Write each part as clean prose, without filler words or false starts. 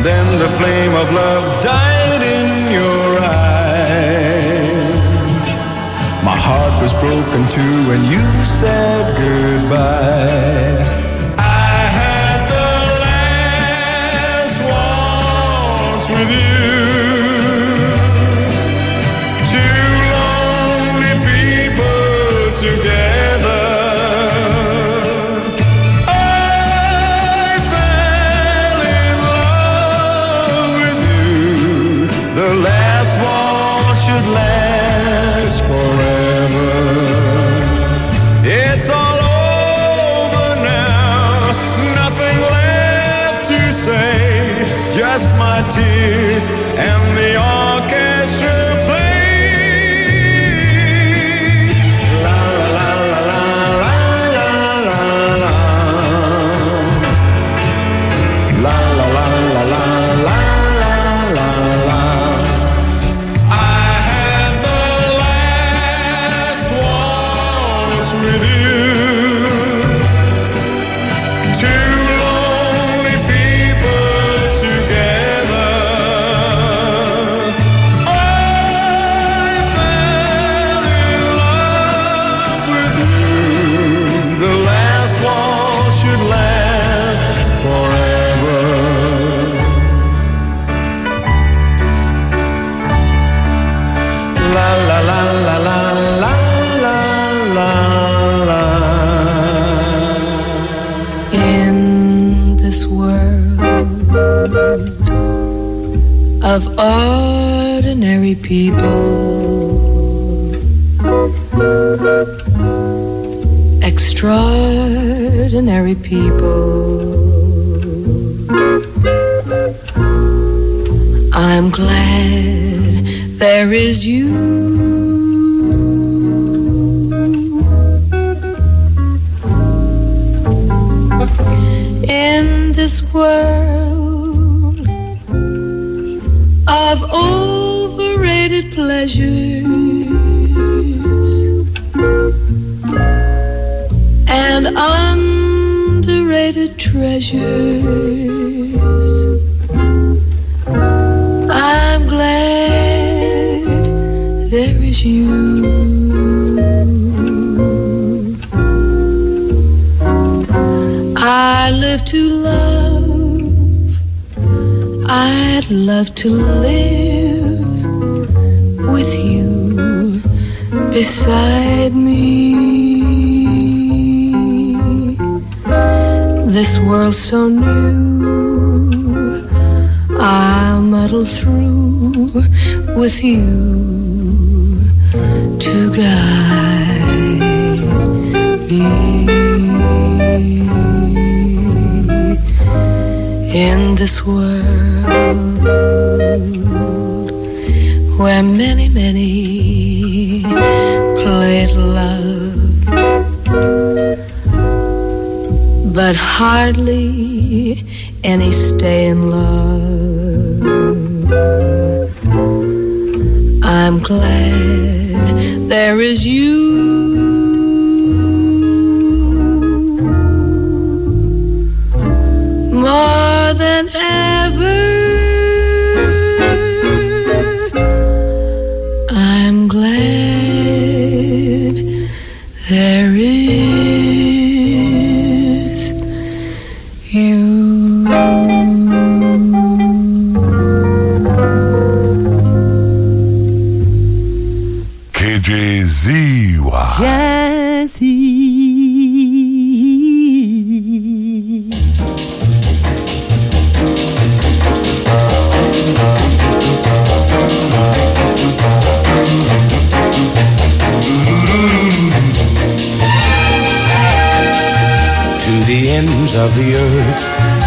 then the flame of love died in your eyes. My heart was broken too when you said goodbye. I had the last waltz with you. Two lonely people together. Last forever. It's all over now, nothing left to say, just my tears and the orchestra play. La la la la la la la la la la la la la la. Of ordinary people, extraordinary people, I'm glad there is you. In this world of overrated pleasures and underrated treasures, I'm glad there is you. I live to love, I'd love to live with you beside me. This world's so new, I'll muddle through with you to guide me. In this world where many, many play at love, but hardly any stay in love, I'm glad there is you. More than ever, I'm glad there is you. KJZY Jazzy. Ends of the earth,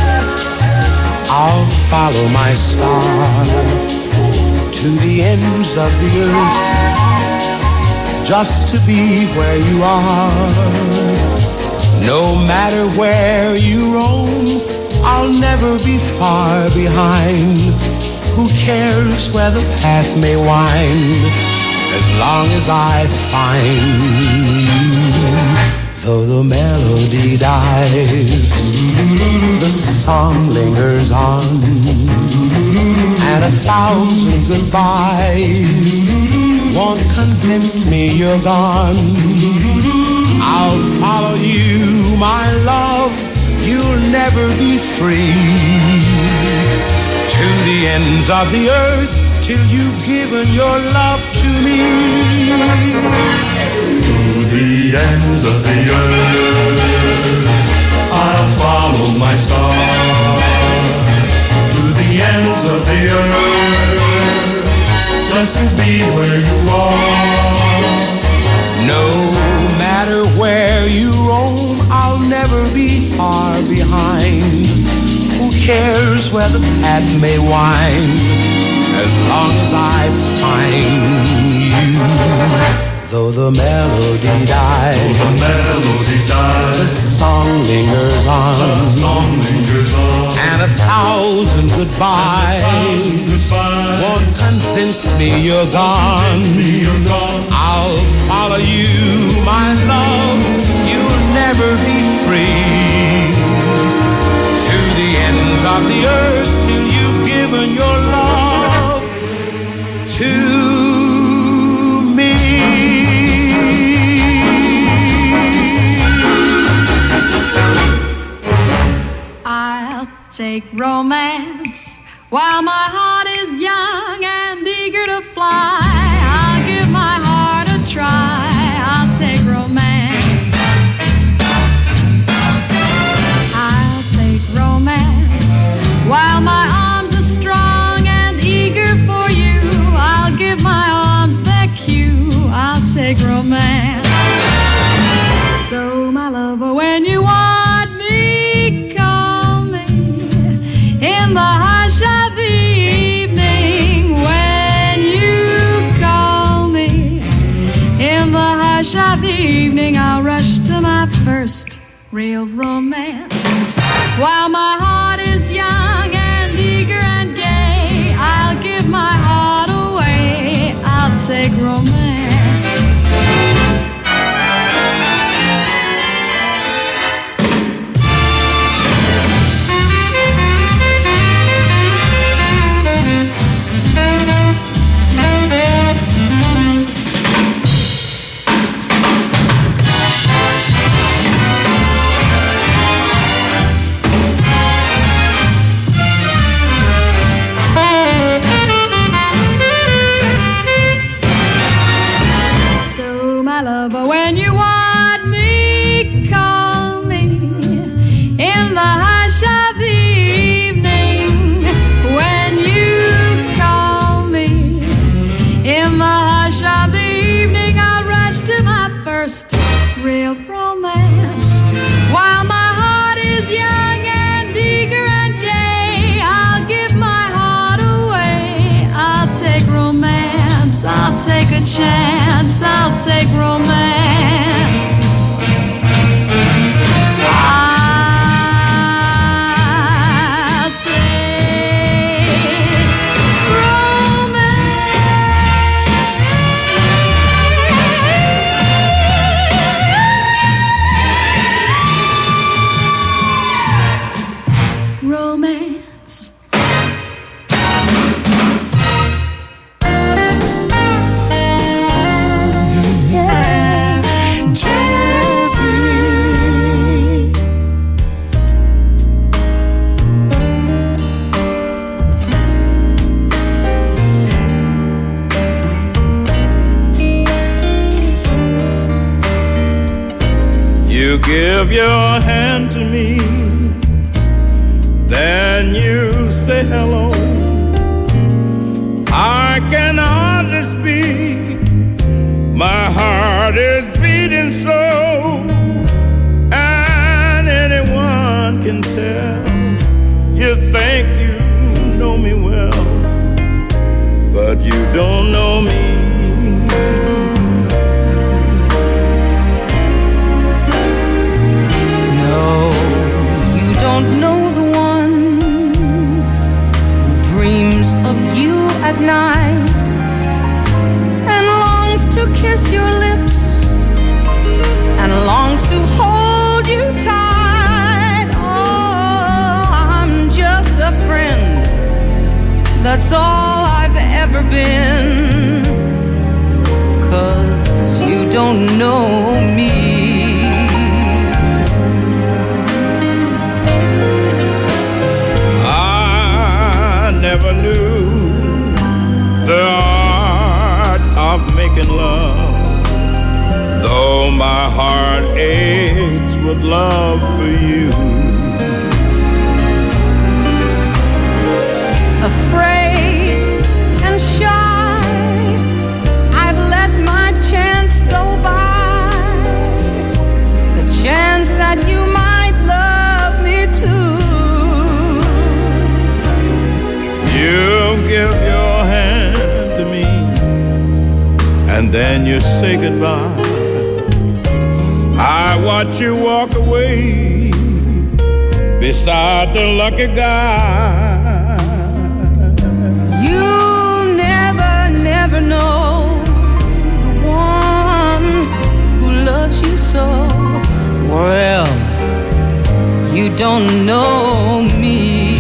I'll follow my star to the ends of the earth, just to be where you are. No matter where you roam, I'll never be far behind. Who cares where the path may wind, as long as I find you? Though the melody dies, the song lingers on, and 1,000 goodbyes won't convince me you're gone. I'll follow you, my love, you'll never be free, to the ends of the earth, till you've given your love to me. To the ends of the earth, I'll follow my star. To the ends of the earth, just to be where you are. No matter where you roam, I'll never be far behind. Who cares where the path may wind, as long as I find you. Though the melody dies, the song lingers on, and 1,000 goodbyes won't convince me you're gone. I'll follow you, my love, you'll never be free, to the ends of the earth, till you've given your love to take romance while my heart is young and eager to fly. I'll give my heart a try. I'll take romance. I'll take romance while my arms are strong and eager for you. I'll give my arms their cue. I'll take romance. So my lover, when you want me, call me in the hush of the evening. When you call me in the hush of the evening, I'll rush to my first real romance. While my heart is young and eager and gay, I'll give my heart away. I'll take romance. But when you want me, call me in the hush of the evening. When you call me in the hush of the evening, I'll rush to my first real romance. While my heart is young and eager and gay, I'll give my heart away. I'll take romance. I'll take a chance. I'll take romance. Give your hand to me, then you say hello. I can hardly speak, my heart is beating so, and anyone can tell. You think you know me well, but you don't know me. Don't know the one who dreams of you at night and longs to kiss your lips that's all I've ever been. 'Cause you don't know me. I never knew the art of making love, though my heart aches with love for you. Afraid and shy, I've let my chance go by, the chance that you might love me too. You give your hand to me, and then you say goodbye. I watch you walk away beside the lucky guy. You'll never know the one who loves you so. Well, you don't know me.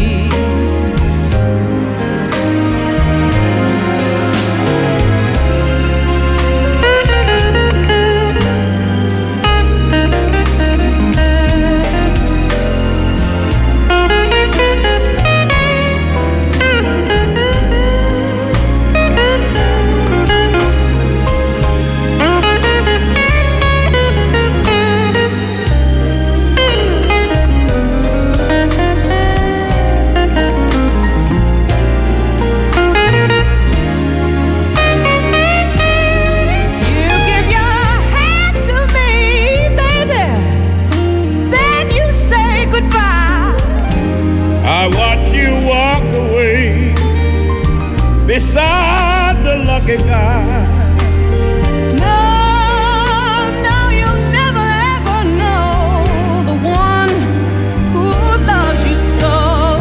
Beside the lucky guy. No, you'll never ever know the one who loves you so.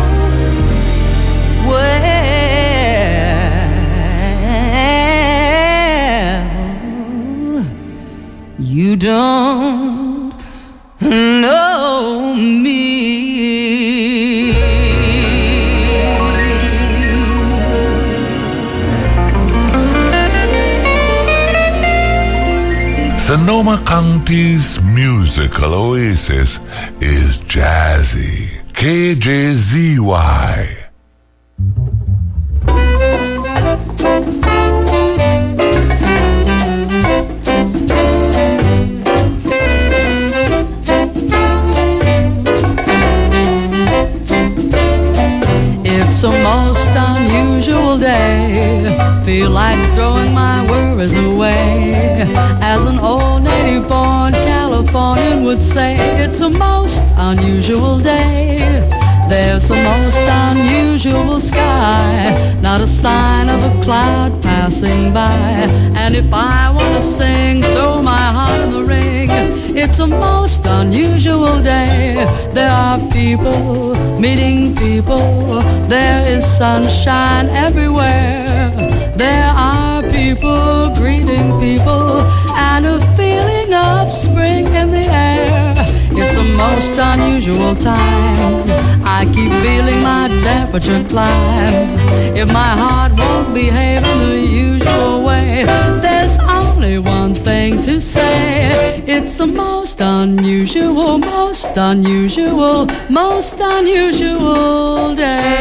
Well, you don't know me. Sonoma County's musical oasis is Jazzy, KJZY. It's a most unusual day. Feel like throwing my worries away. As an old native-born Californian would say, it's a most unusual day. There's a most unusual sky, not a sign of a cloud passing by. And if I want to sing, throw my heart in the ring. It's a most unusual day. There are people meeting people. There is sunshine everywhere. There are people greeting people, and a feeling of spring in the air. It's a most unusual time. I keep feeling my temperature climb. If my heart won't behave in the usual way, there's only one thing to say. It's a most unusual, most unusual, most unusual day.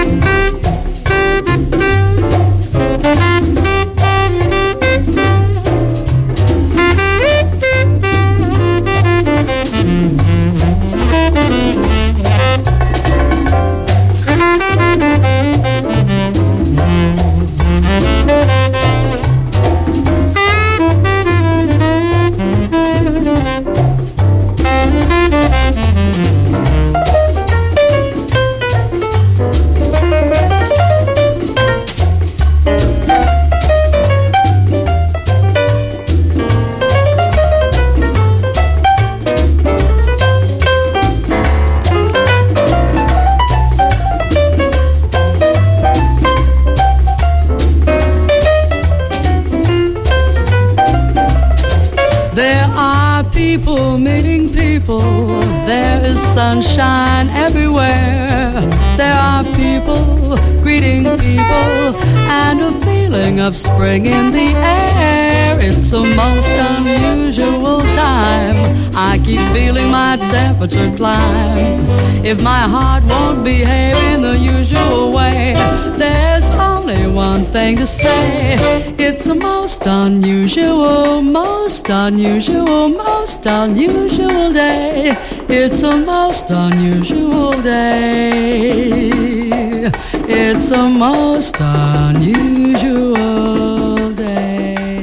People meeting people, there is sunshine everywhere. There are people greeting people and a feeling of spring in the air. It's a most unusual time. I keep feeling my temperature climb. If my heart won't behave in the usual way, there's only one thing to say. It's a most unusual, most unusual, most unusual day. It's a most unusual day. It's a most unusual day.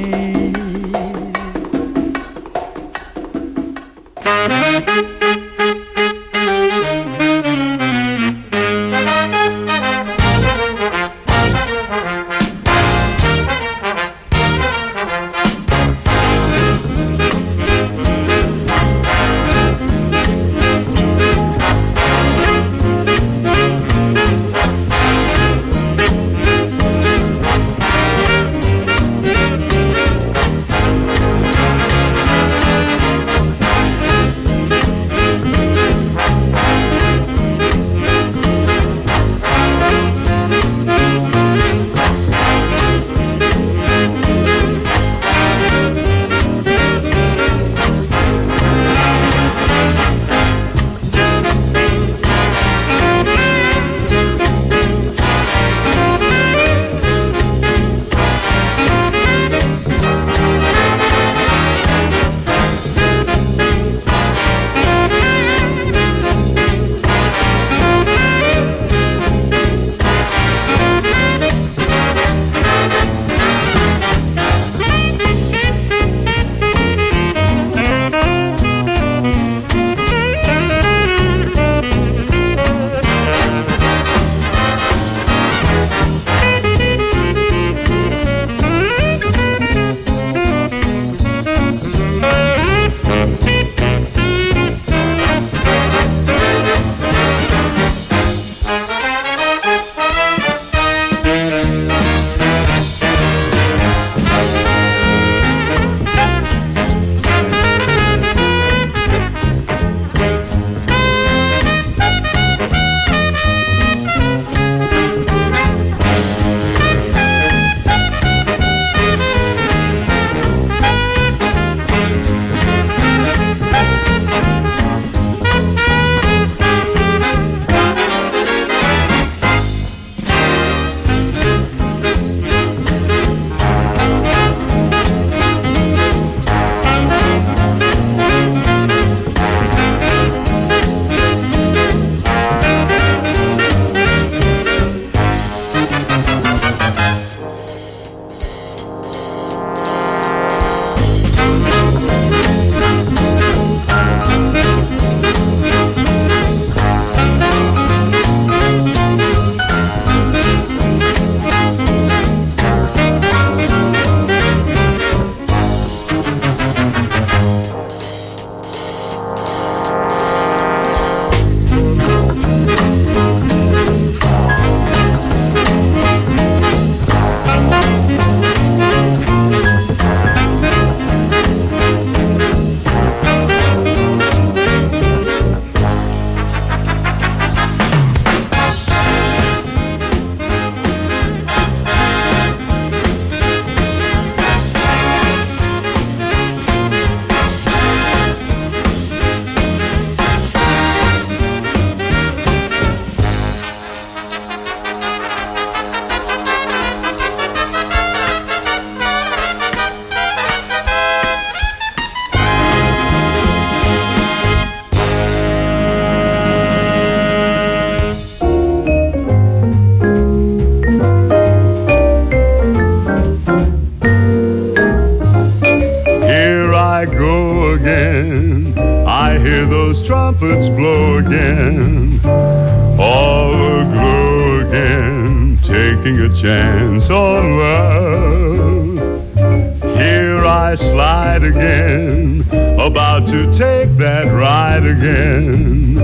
trumpets blow again, all aglow again, taking a chance on love. Here I slide again, about to take that ride again,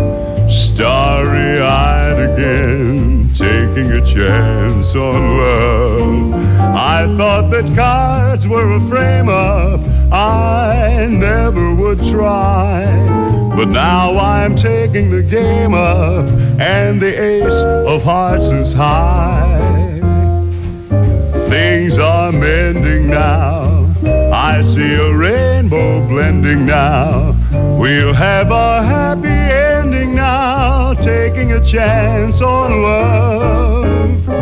starry-eyed again, taking a chance on love. I thought that cards were a frame-up, I never would try. But now I'm taking the game up, and the ace of hearts is high. Things are mending now, I see a rainbow blending now. We'll have a happy ending now, taking a chance on love.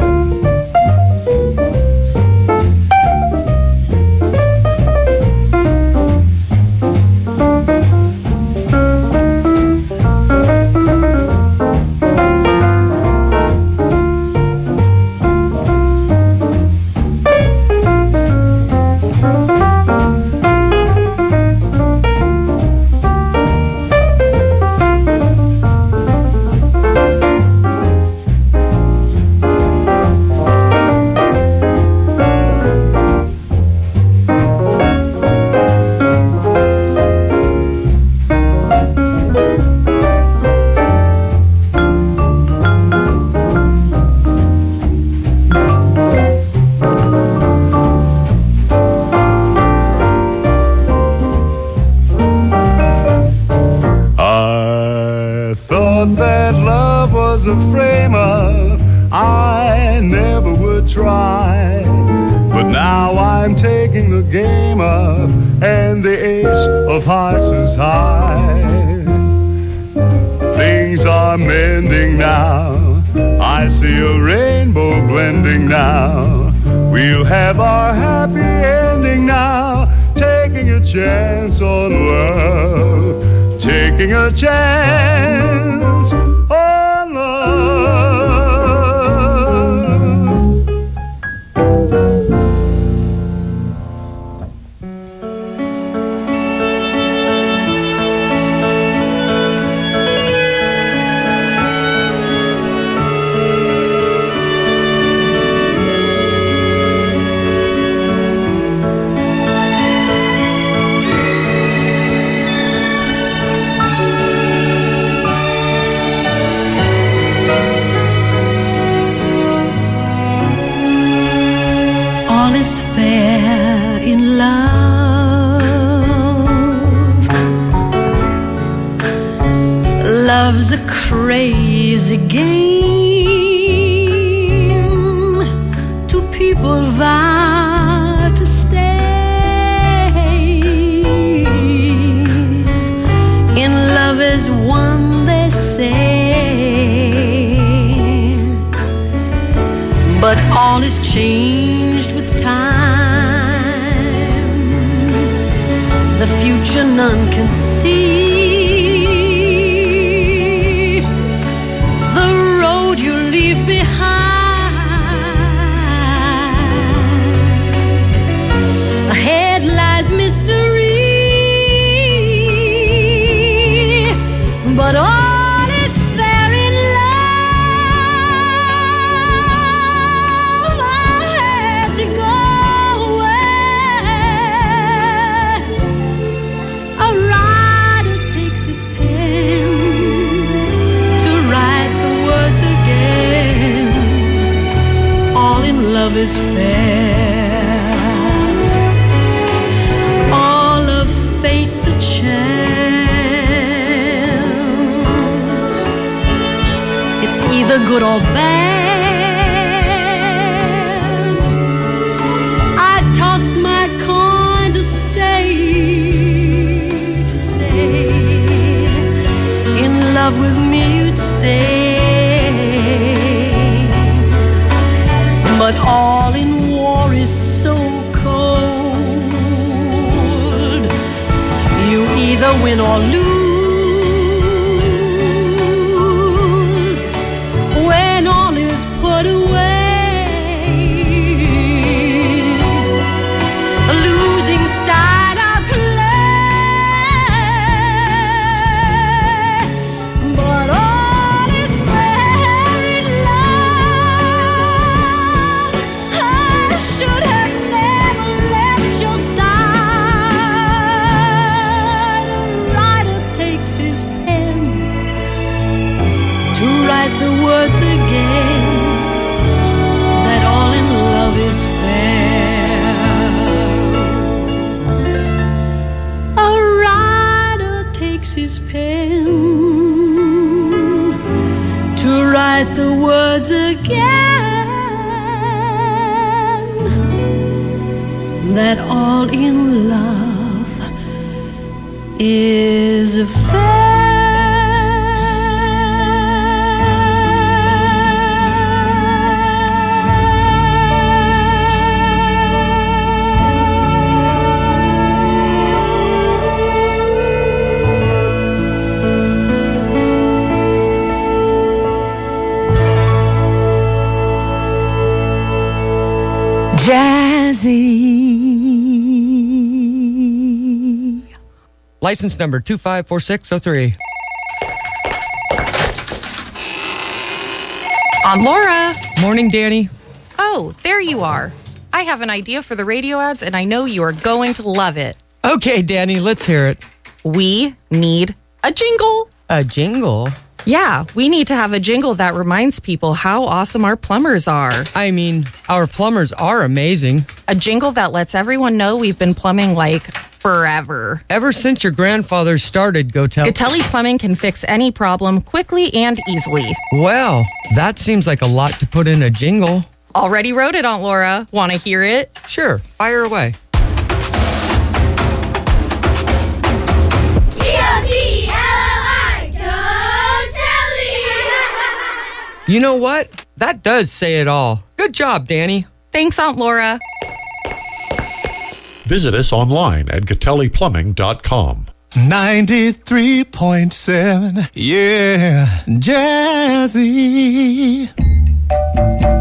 Chance on love, taking a chance on love. Love's a crazy game. Two people vow to stay. In love as one, they say. But all is changed with time. The future none can see. But all is fair in love. I had to go away. A writer takes his pen to write the words again. All in love is fair. All of fate's a chance. Either good or bad. I tossed my coin to say, in love with me you'd stay. But all in war is so cold. You either win or lose. The words again, that all in love is fair. his pen to write the words again, that all in love is fair. Jazzy. License number 254603. Aunt Laura. Morning, Danny. Oh, there you are. I have an idea for the radio ads, and I know you are going to love it. Okay, Danny, let's hear it. We need a jingle. A jingle? Yeah, we need to have a jingle that reminds people how awesome our plumbers are. I mean, our plumbers are amazing. A jingle that lets everyone know we've been plumbing like forever. Ever since your grandfather started Gotelli. Gotelli Plumbing can fix any problem quickly and easily. Well, that seems like a lot to put in a jingle. Already wrote it, Aunt Laura. Want to hear it? Sure, fire away. You know what? That does say it all. Good job, Danny. Thanks, Aunt Laura. Visit us online at GotelliPlumbing.com. 93.7, yeah, Jazzy.